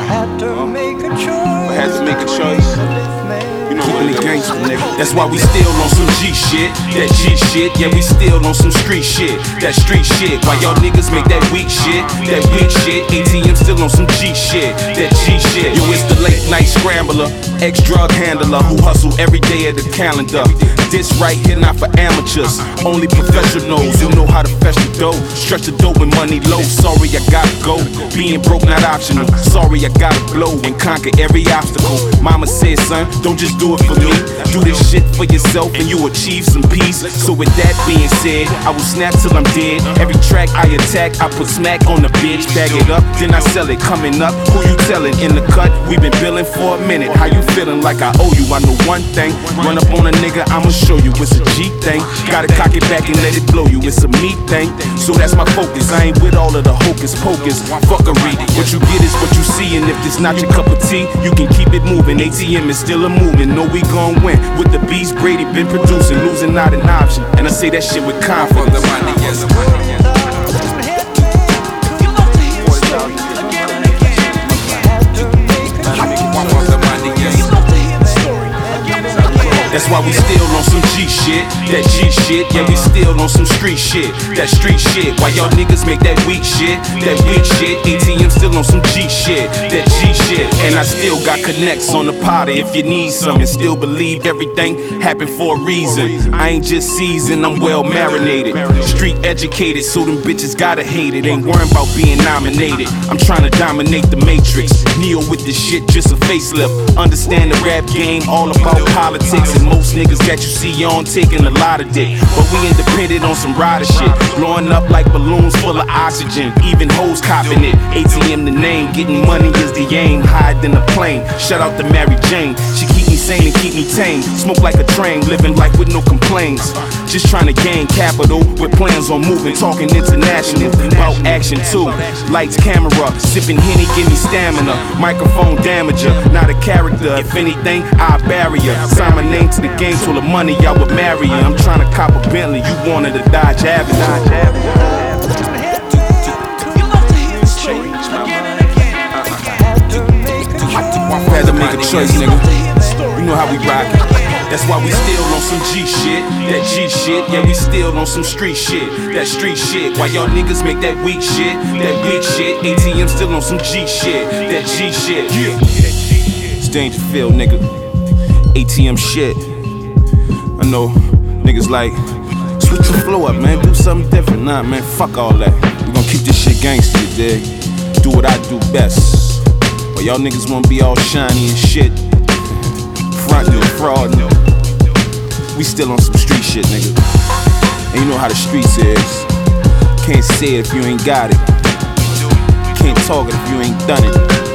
had to make a choice. I had to make a choice. You know what it gangsta, nigga. That's why we still on some G shit. That G shit, yeah, we still on some street shit. That street shit, why y'all niggas make that weak shit? That weak shit, ATM still on some G shit. That G shit, yo, it's the late night scrambler, ex-drug handler who hustle every day of the calendar. This right here not for amateurs, only professionals who know how to fetch the dough. Stretch the dough with money low, sorry I gotta go. Being broke not optional, sorry I gotta blow and conquer every obstacle. Mama said, son, don't just do it for me, do this shit for yourself and you achieve some peace. So with that being said, I will snap till I'm dead. Every track I attack, I put smack on the bitch. Bag it up, then I sell it. Coming up, who you telling? In the cut, we been billing for a minute. How you feeling? Like I owe you. I know one thing, run up on a nigga, I'ma show you it's a G thing. Gotta cock it back and let it blow you, it's a me thing. So that's my focus, I ain't with all of the hocus pocus fuckery. What you get is what you see, and if it's not your cup of tea, you can keep it moving. ATM is still a moving, know we gon' win. With the beats Brady been producing, losing not an option. And I say that shit with confidence. That's why we still on some G shit. That G shit, yeah, we still on some street shit. That street shit, why y'all niggas make that weak shit? That weak shit, ATM still on some G shit. That G shit, and I still got connects on the potter if you need some. And still believe everything happened for a reason. I ain't just seasoned, I'm well marinated. Street educated, so them bitches gotta hate it. Ain't worrying about being nominated, I'm trying to dominate the matrix. Neo with this shit, just a facelift. Understand the rap game, all about politics. And most niggas that you see on taking a lot of dick, but we independent on some rider shit. Blowing up like balloons full of oxygen, even hoes copping it. ATM the name, getting money is the aim. Higher than a plane, shout out to Mary Jane. She keep me sane and keep me tame. Smoke like a train, living life with no complaints. Just trying to gain capital with plans on moving. Talking international, about action too. Lights, camera, sipping Henny, give me stamina. Microphone damager, not a character. If anything, I bury ya. Sign my name to the game, full of money, I would marry ya. I'm trying to cop a Bentley, you wanted a Dodge Avenue. Had to make a choice, nigga. You know how we rockin'. That's why we still on some G shit. That G shit, yeah, we still on some street shit. That street shit, why y'all niggas make that weak shit? That weak shit, ATM still on some G shit. That G shit, yeah. It's Dangerfield, nigga. ATM shit. I know niggas like, switch your flow up, man. Do something different. Nah, man, fuck all that. We gon' keep this shit gangsta, you dig? Do what I do best. But y'all niggas wanna be all shiny and shit, front and fraud, we still on some street shit, nigga. And you know how the streets is. Can't say it if you ain't got it. Can't talk it if you ain't done it.